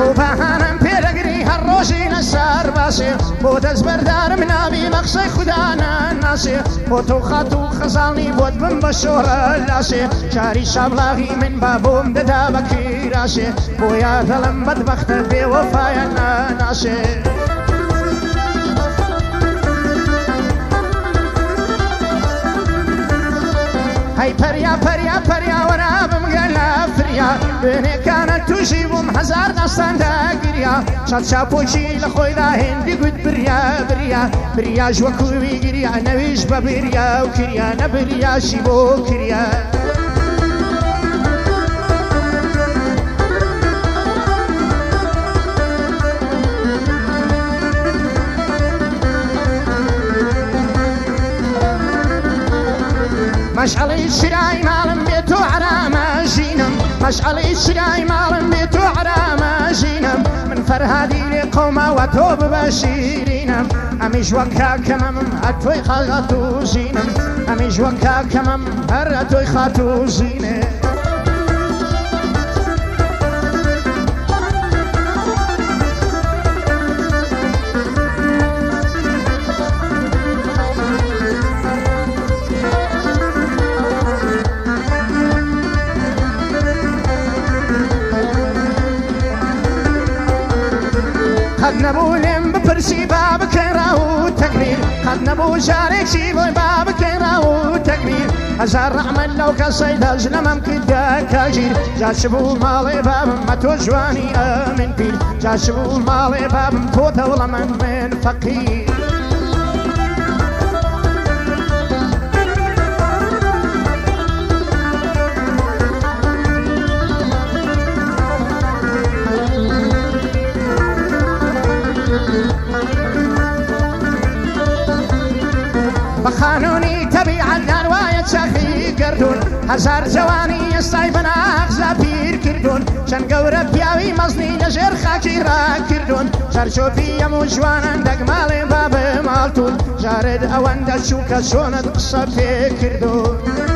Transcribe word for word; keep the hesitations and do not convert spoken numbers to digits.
لەو بەهانەم پێدەگری هەر ڕۆژی لەسەر باسێ بۆ دەستبەردارم ناوی بە قسەی خوددا ناناسێ بۆ تۆ خات و خەزاڵنی بۆت بم بە شۆڕە لاسێ چاری شابڵاغی من با بۆم دەدا بە کیراسێ بۆ یا دڵم بەدبەختە بێوەفایە ناناسێ هەی پەریا پەریا پەریا وەرا بمگەلە فریا دوێنێکانە تووشی بووم هەزار دەستاندا گریا چەند چاپۆکی لە خۆیدا هێندی گوت بریا بریا بریاش وەکووی گریا نەویش بە بریا و کریا نەبریاشی بۆ کریا مشعلي شراي مالم بيتو عرامة جينم مشعلي شراي مالم بيتو عرامة جينم من فرهادي لقومة وتوب بشيرينم أميش وكا كمم هتوي خاتو زينم أميش وكا كمم هرتوي خاتو زينم قد نبو لم بپرسی باب کراو تکبیر قد نبو جارێکی بۆی باب کراو تکبیر هزار رحمت لەو کەسەی دەژنەمەم کردە کاژیر جاچ بوو ماڵێ بابم مە تۆ جوانی ئەمن پیر جاچ بوو ماڵێ بابم تۆ دەوڵەمەند من فەقیر بخانوني تبيع الدنوايا تشاخي قردون هزار جواني يستاي بناغزا بير كردون شن قورة بياوي مزني لجير خاكي را كردون شرشو بيا مجوانا دق مالي باب مالتون جارد اوان دا شوكا شونا دقصة بي كردون